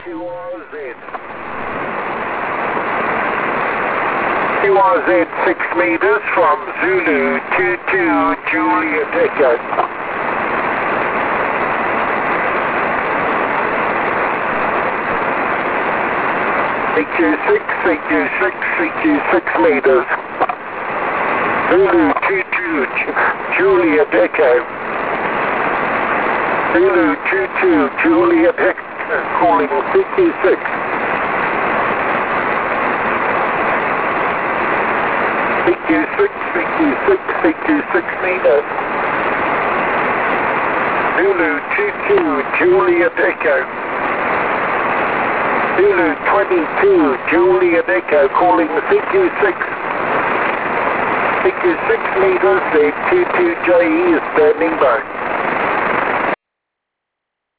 QRZ 6 meters from Zulu 22 Juliet Echo. CQ6 meters. Zulu 22 Juliet Echo. Zulu 22 Juliet Echo calling CQ6. CQ6 meters. Zulu 22 Juliet Echo. Zulu 22 Juliet Echo calling the CQ6. CQ6 meters, the 22JE is standing by.